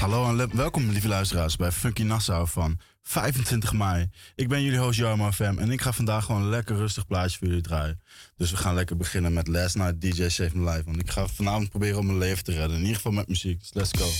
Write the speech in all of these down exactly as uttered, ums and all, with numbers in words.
Hallo en le- welkom lieve luisteraars bij Funky Nassau van vijfentwintig mei. Ik ben jullie host Jarmo F M en ik ga vandaag gewoon een lekker rustig plaatje voor jullie draaien. Dus we gaan lekker beginnen met Last Night D J Saved My Life. Want ik ga vanavond proberen om mijn leven te redden. In ieder geval met muziek. Dus let's go.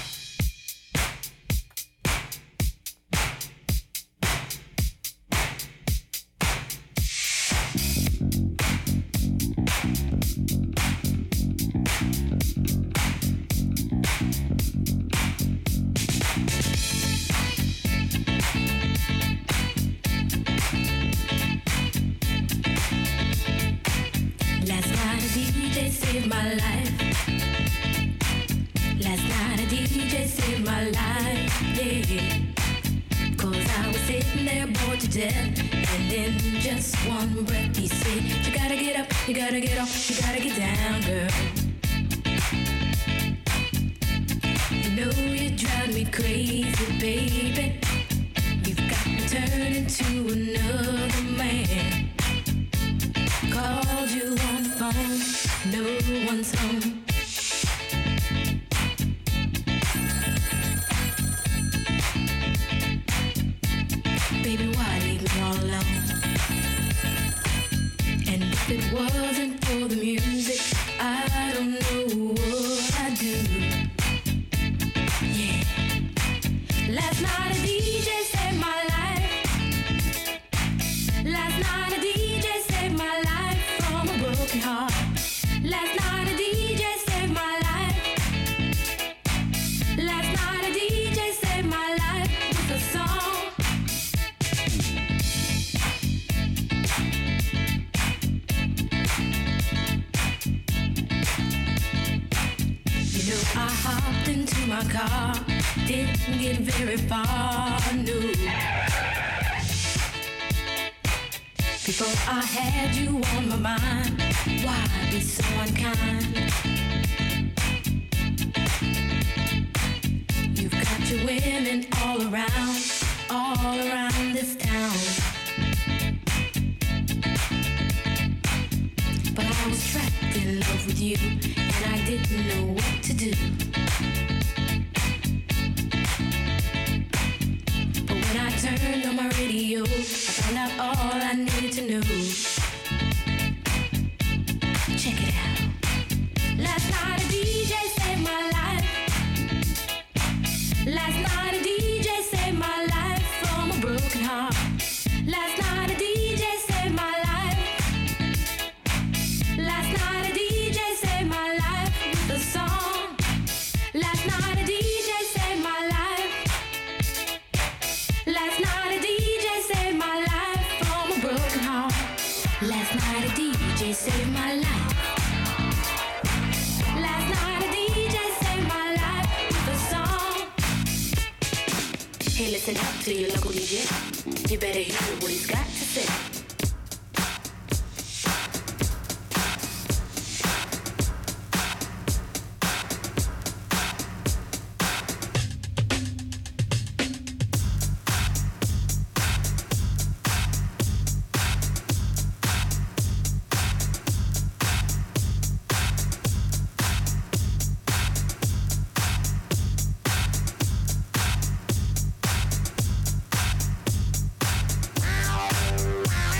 You gotta get off, you gotta get down, girl. You know you drive me crazy, baby. You've got me turning to another man. Called you on the phone, no one's home. Baby, why leave me all alone? And if it wasn't for the music, I don't know what I'd do. Yeah. Last night a D J saved my life. Last night a D J saved my life from a broken heart. Last night a D J saved my life. Last night a D J saved my life with a song. I hopped into my car, didn't get very far, no. Before I had you on my mind, why be so unkind? You've got your women all around, all around this town. But I was trapped in love with you, and I didn't know what to do. But when I turned on my radio, I found out all I needed to know. Check it out. Last night a D J saved my life. Last night a D J saved my life from a broken heart. Last night a D J saved my life. Last night a D J saved my life with a song. Last night a D J saved my life. Last night a D J saved my life from a broken heart. Last night a D J saved my life. Last night a D J saved my life with a song. Hey, listen up to your local D J. You better hear what he's got to say. Wow.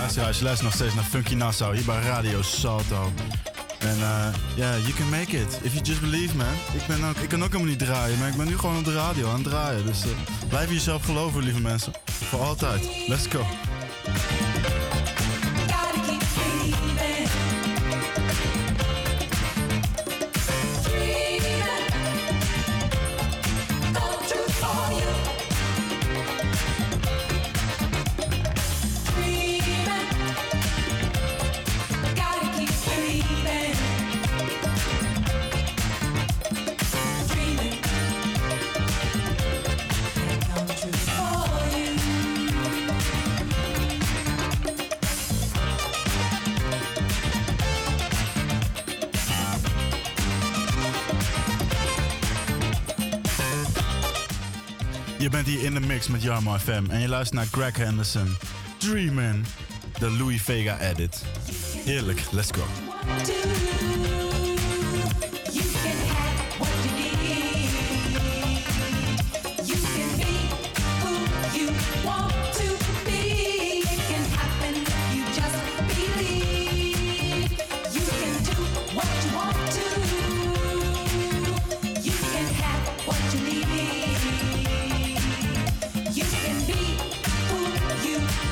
luisteraars, je luistert nog steeds naar Funky Nassau hier bij Radio Salto. En ja, uh, yeah, you can make it. If you just believe, man. Ik, ben ook, ik kan ook helemaal niet draaien, maar ik ben nu gewoon op de radio aan het draaien. Dus uh, blijf in jezelf geloven, lieve mensen. Voor altijd. Let's go. Je bent hier in de mix met Jarmo F M en je luistert naar Greg Henderson. Dreamin', de Louis Vega edit. Heerlijk, let's go.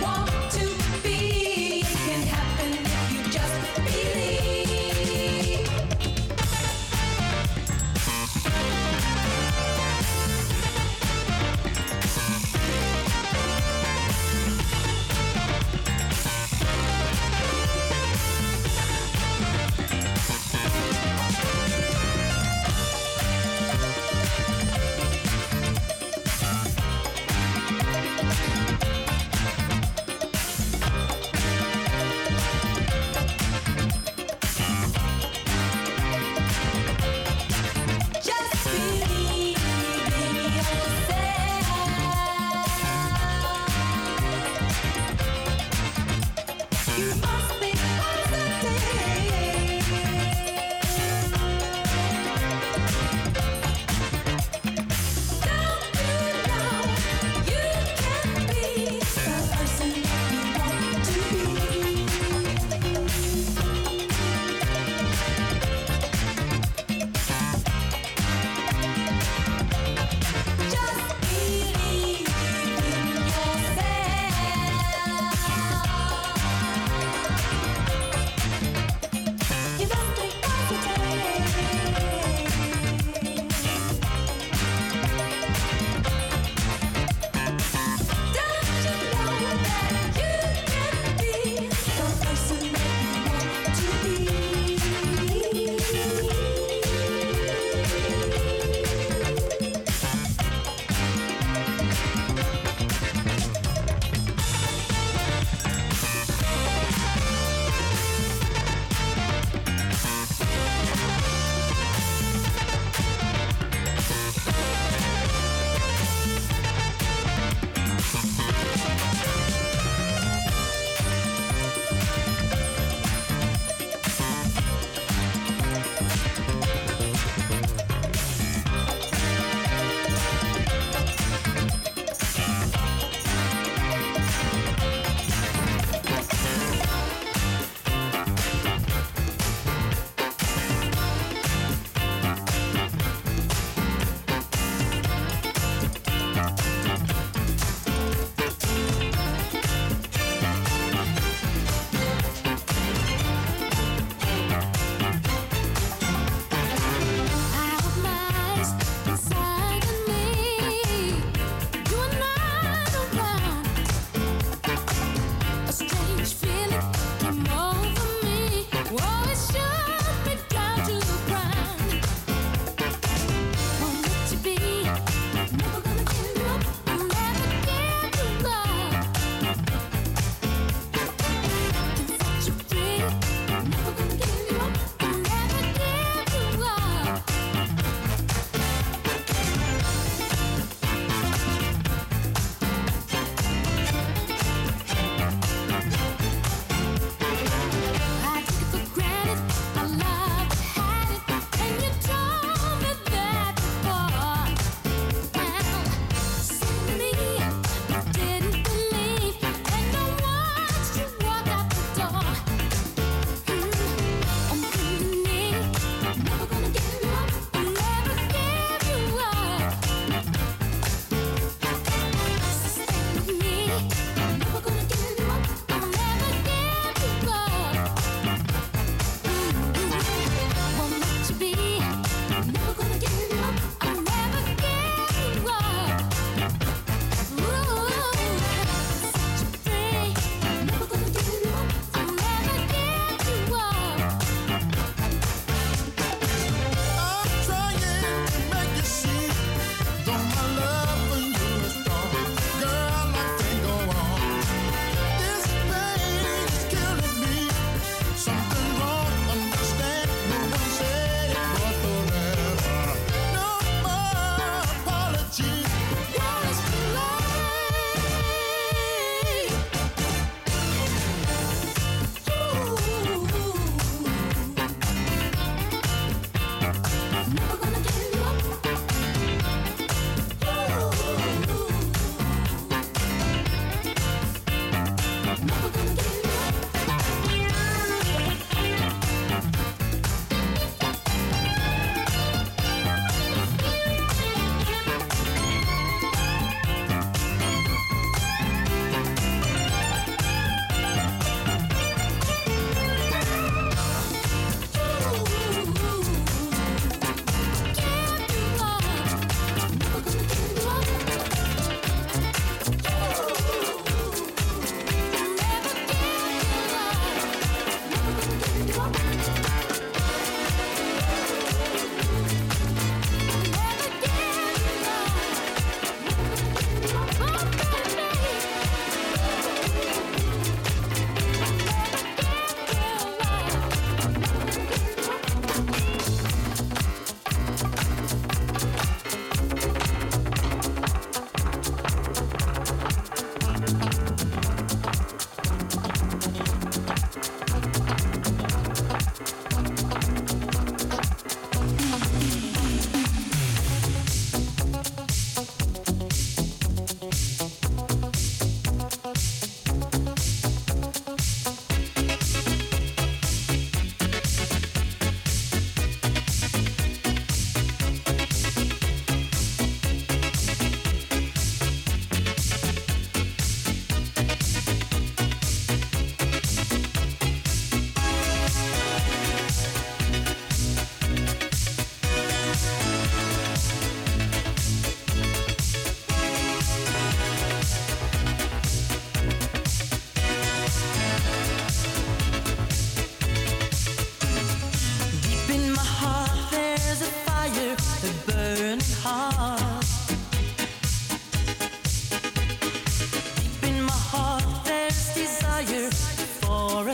Want to be, it can happen if you just believe.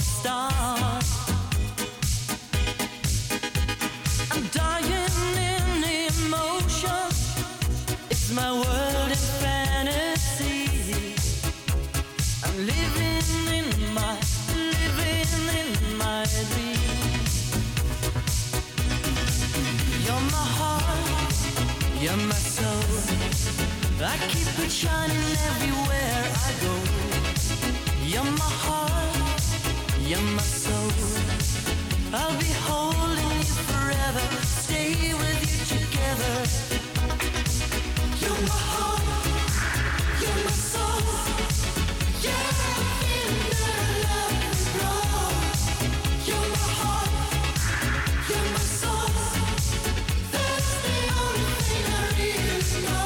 start. I'm dying in emotion. It's my world in fantasy. I'm living in my, living in my dream. You're my heart, you're my soul. I keep it shining everywhere I go. You're my heart, you're my soul. I'll be holding you forever, stay with you together. You're my heart, you're my soul. Yeah, I'm feeling that I love you, wrong. You're my heart, you're my soul. That's the only thing I really know.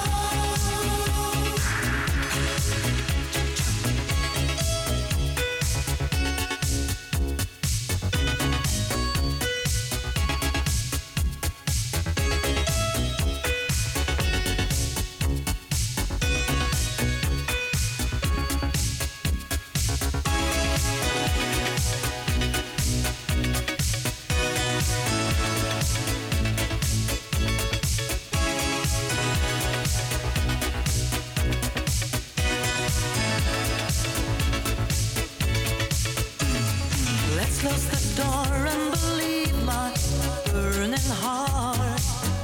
Let's close the door and believe my burning heart.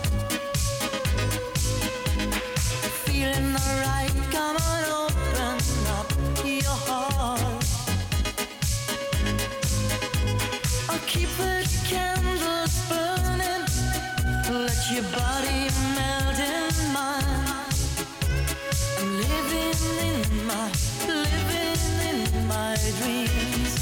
Feeling alright, come on, open up your heart. I'll keep the candles burning, let your body melt in mine. I'm living in my, living in my dreams.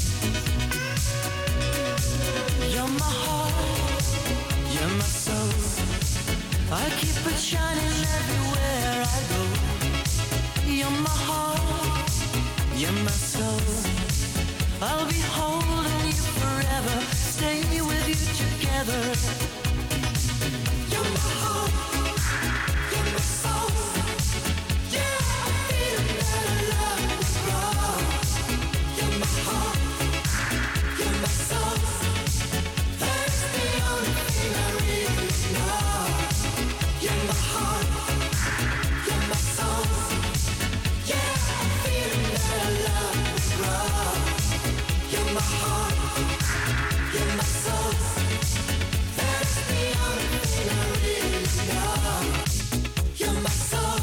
You're my heart, you're my soul. I keep it shining everywhere I go. You're my heart, you're my soul. I'll be holding you forever, stay with you together. You're my heart, you're my soul. Yeah, I'm feeling that I love you, wrong. You're my heart, you're my soul. That's the only thing I really know. You're my heart, you're my soul. Yeah, I'm feeling that I love you, wrong. You're my heart, you're my soul. That's the only thing I really know. You're my soul.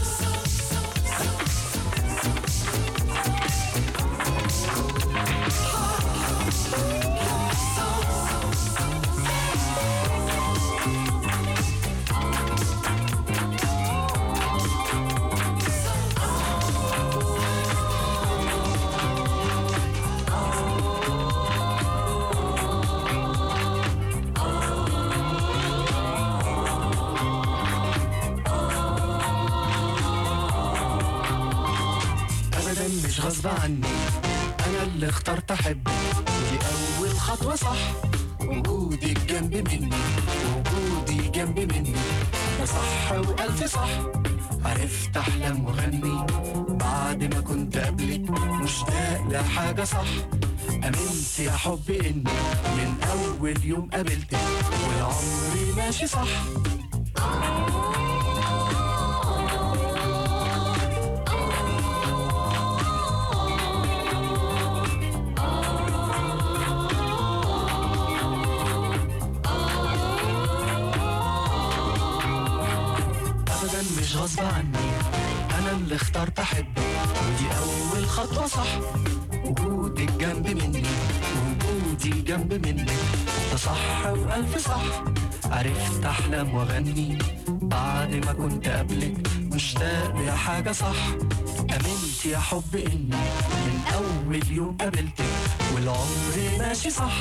أبدا مش غصب عني، أنا اللي اخترت أحبك، ودي أول خطوة صح. وجودك جنب مني، وجودي جنب مني، ده صح وألف صح. عرفت أحلم وأغني بعد ما كنت قبلك مشتاق لحاجة صح. أمنت يا حبي إني من أول يوم قابلتك والعمر ماشي صح. أبدا مش غصب عني، أنا اللي اخترت أحبك، ودي أول خطوة صح. وجودك جنب مني، وجودي جنب منك، ده صح وألف صح. عرفت أحلم وأغني بعد ما كنت قبلك مشتاق لحاجة صح. أمنت يا حب إني من أول يوم قابلتك والعمر ماشي صح.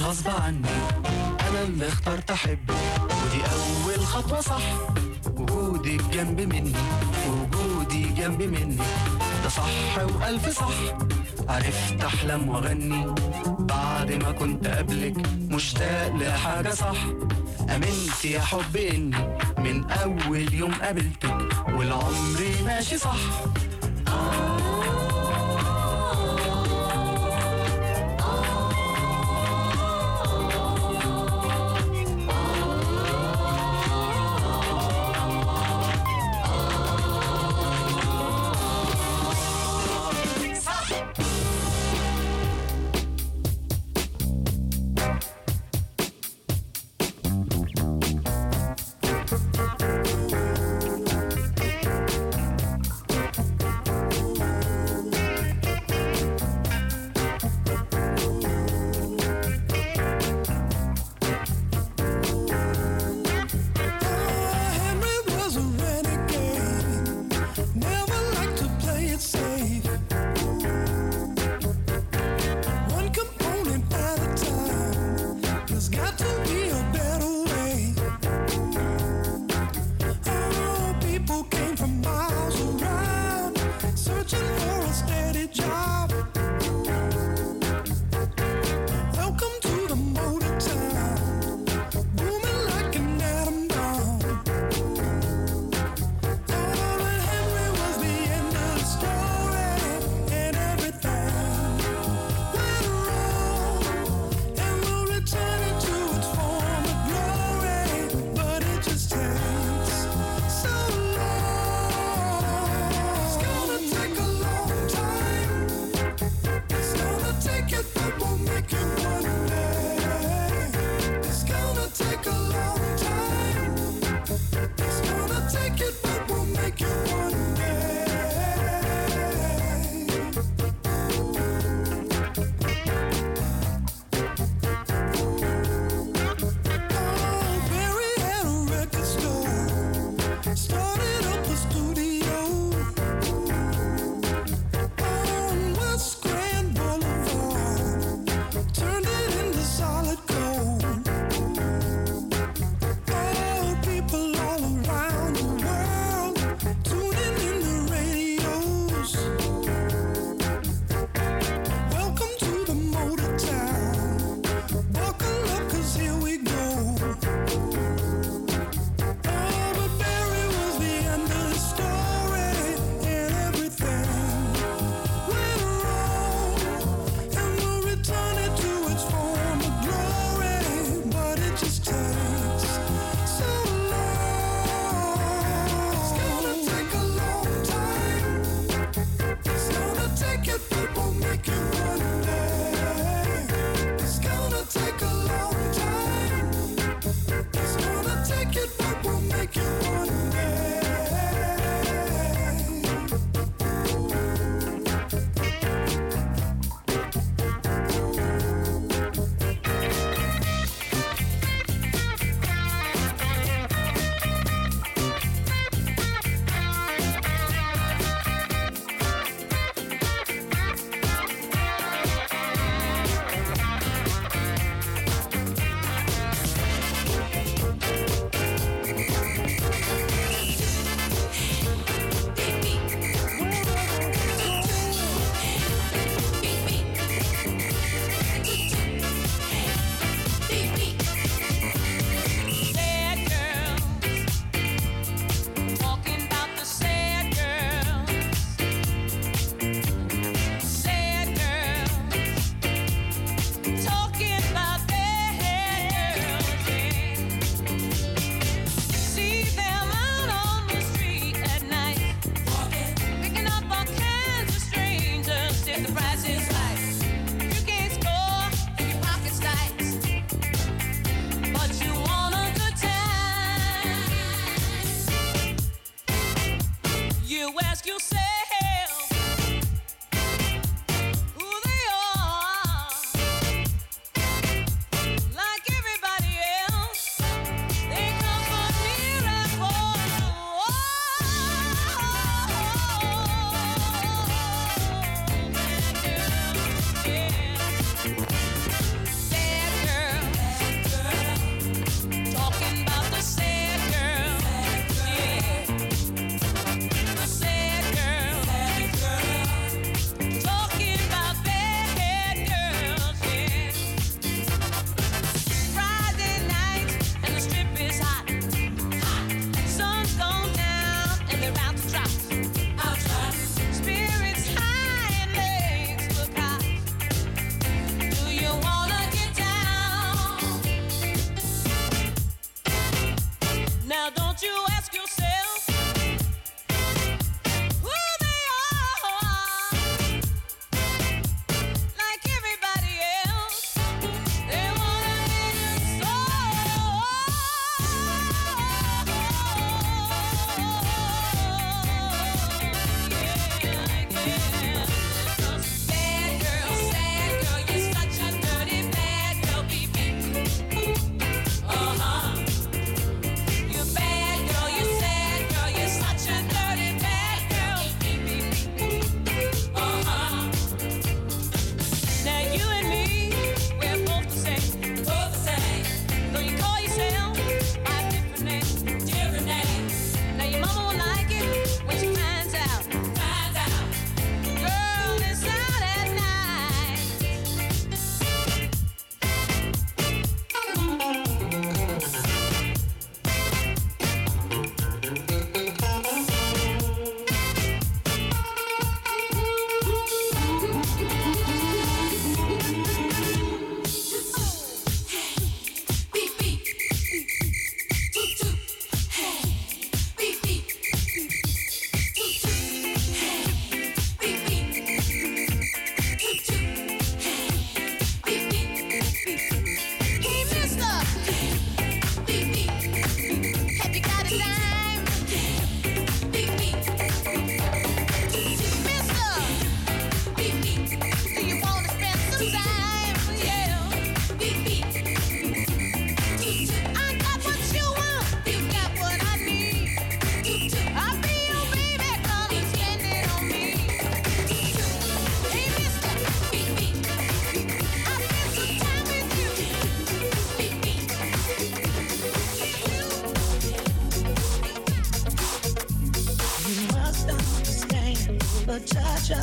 غصب عني، أنا اللي اخترت أحبك ودي أول خطوة صح. وجودك جنب مني وجودي جنب مني ده صح وألف صح. عرفت أحلم وأغني بعد ما كنت قبلك مشتاق لحاجة صح. أمنت يا حب إني من أول يوم قابلتك والعمر ماشي صح.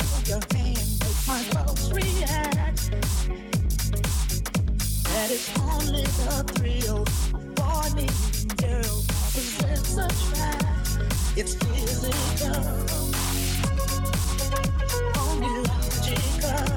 of your hand make my folks react. That it's only the thrill of boy meeting girl opposites attract. It's physical, only logical.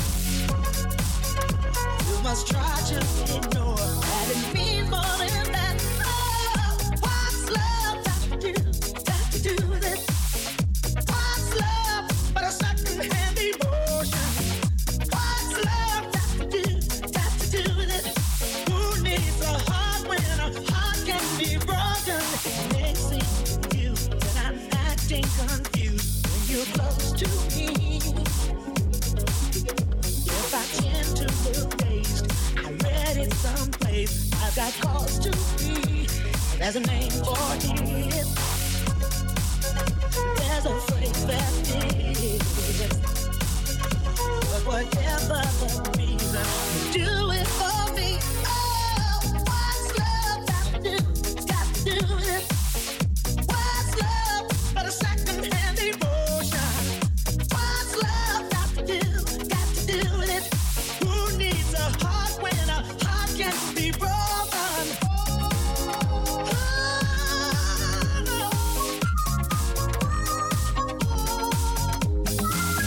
You must try to ignore that it means more than that. Oh, what's love got to do? Got to do with it. What's love but a second-hand emotion? What's love got to do? Got to do with it. Who needs a heart when a heart can be broken? It may seem to you that I'm acting confused when you're close to me. If I tend to look dazed, I read it someplace. I've got cause to be. There's a name for it. There's a phrase that is. But whatever the reason, you do it for me. Oh, what's love got to do? Got to do with it. What's love but a second-hand emotion? What's love got to do? Got to do with it. Who needs a heart when a heart can be broken? Oh, no.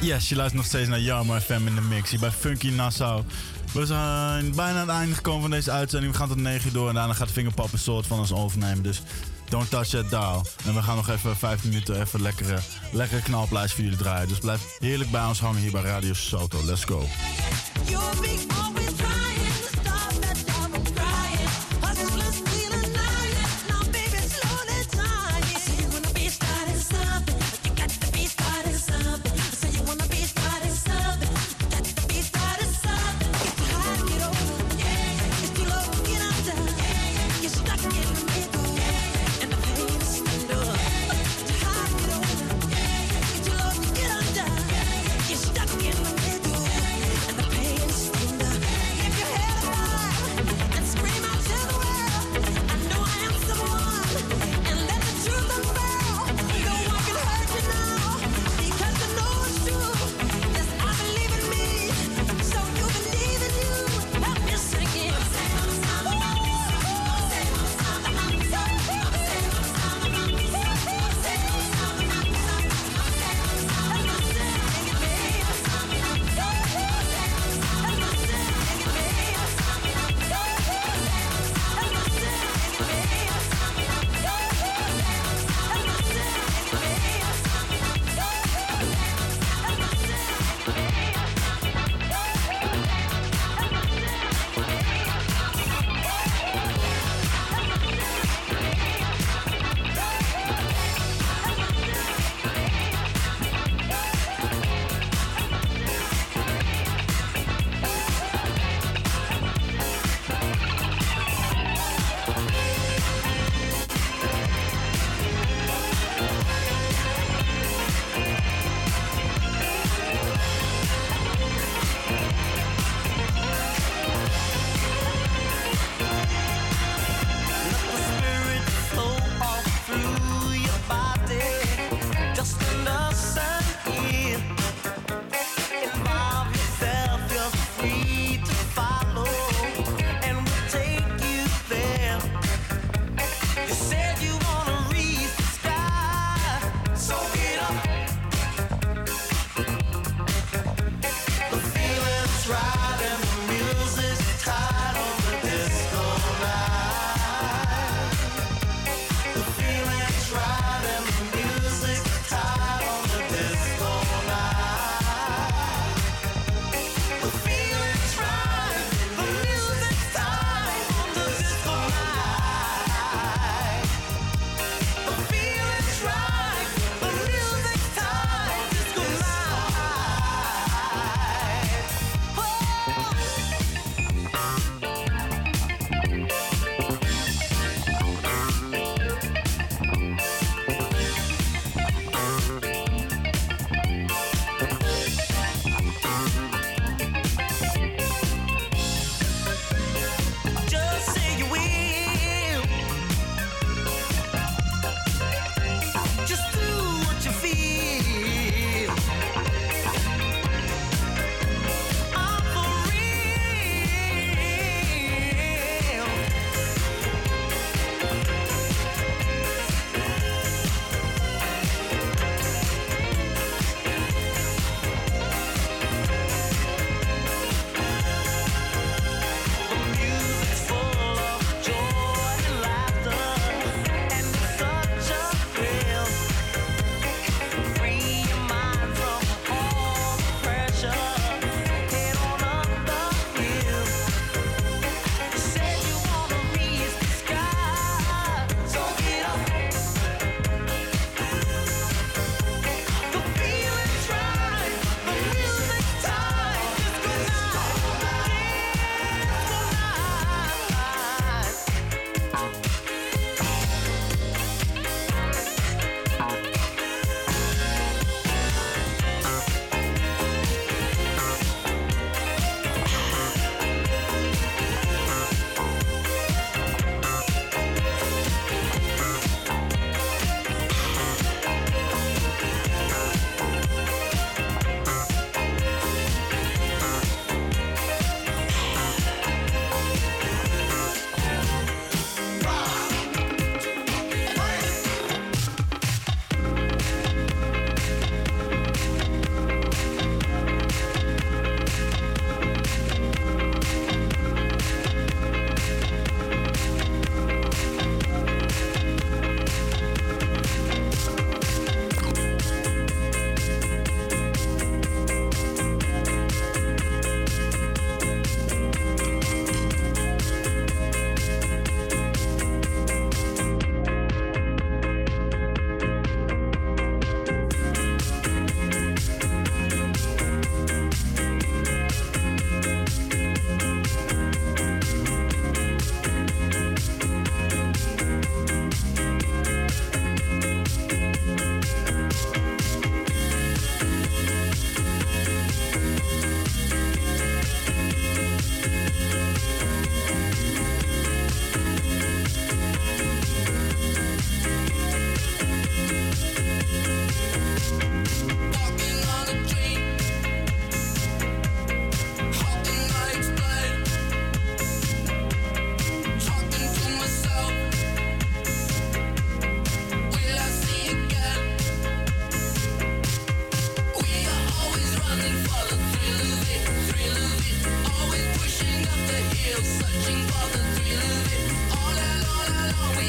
Yes, je luistert nog steeds naar Jarmo F M in de mix. Hier bij Funky Nassau. We zijn bijna aan het einde gekomen van deze uitzending. We gaan tot negen uur door en daarna gaat Fingerpop een soort van ons overnemen. Dus don't touch that dial. En we gaan nog even vijf minuten even lekkere, lekkere knalplaatjes voor jullie draaien. Dus blijf heerlijk bij ons hangen hier bij Radio Soto. Let's go. You're stuck in the middle, and the pain is tender.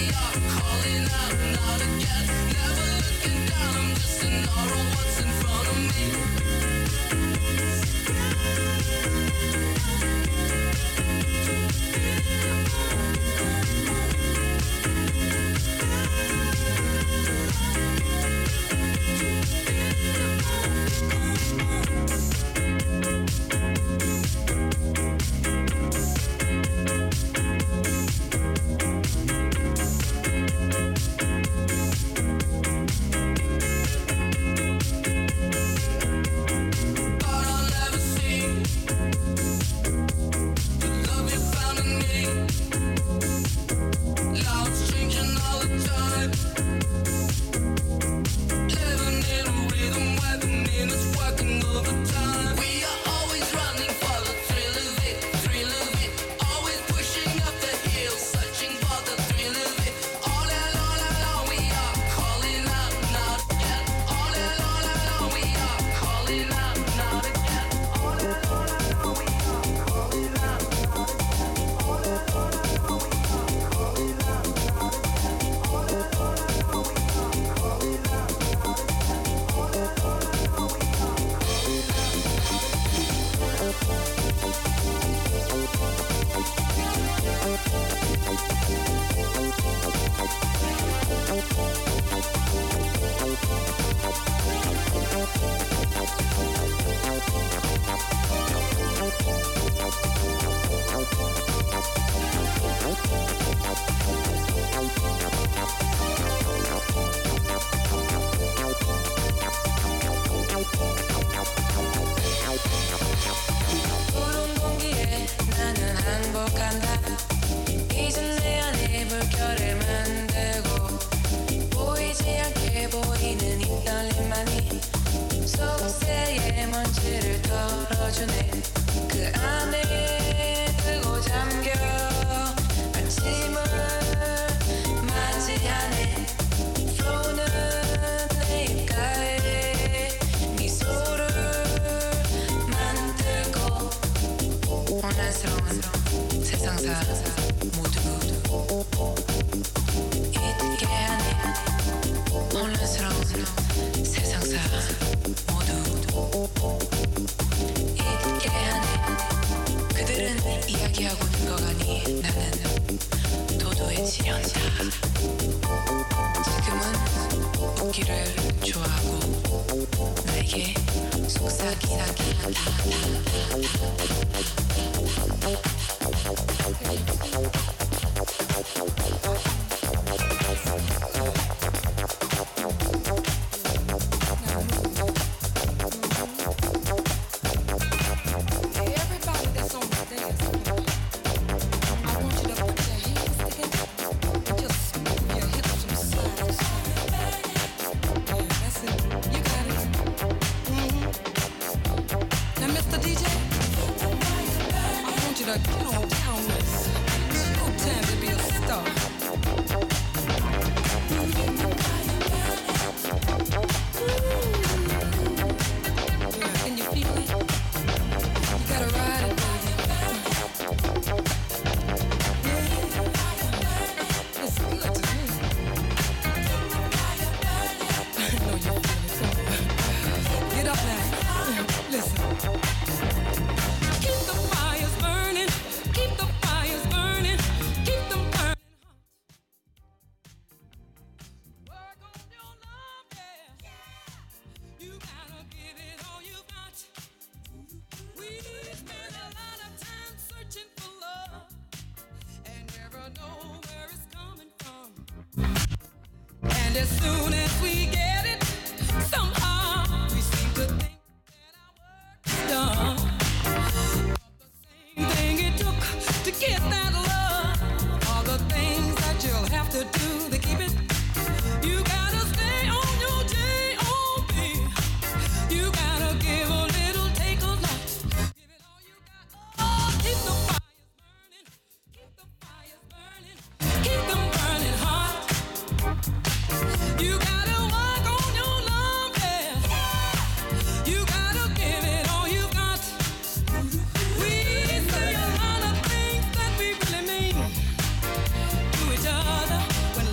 When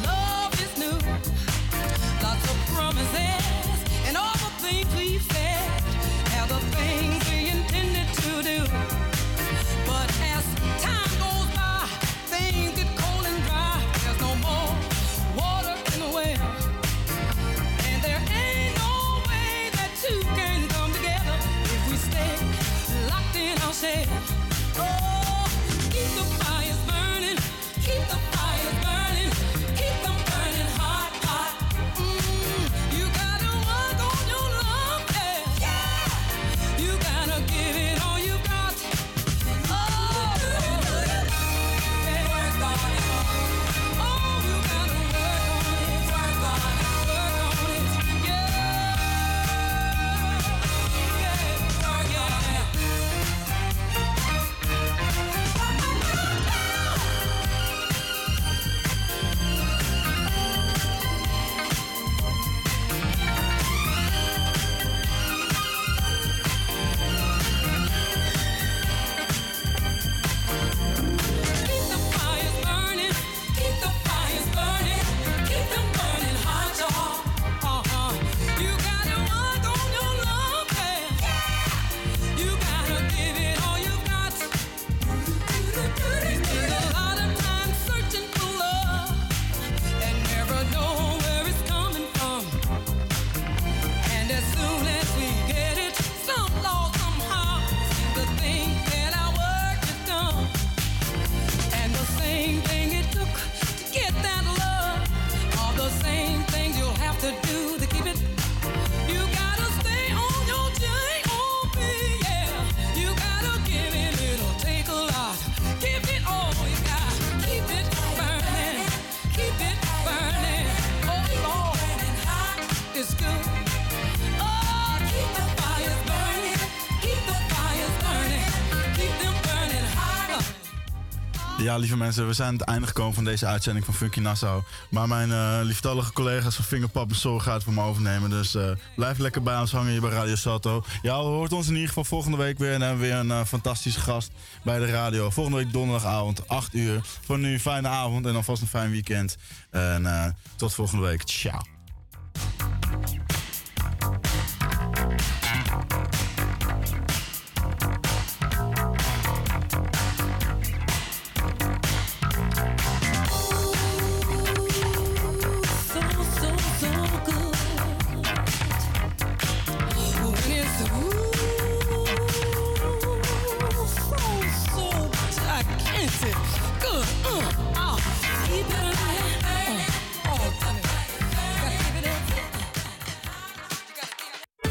Ja, lieve mensen, we zijn aan het einde gekomen van deze uitzending van Funky Nassau. Maar mijn uh, lieftallige collega's van Fingerpap en Soul gaat het voor me overnemen. Dus uh, blijf lekker bij ons hangen hier bij Radio Salto. Ja, we hoort ons in ieder geval volgende week weer. En dan hebben we weer een uh, fantastische gast bij de radio. Volgende week donderdagavond, acht uur. Voor nu een fijne avond en alvast een fijn weekend. En uh, tot volgende week. Ciao.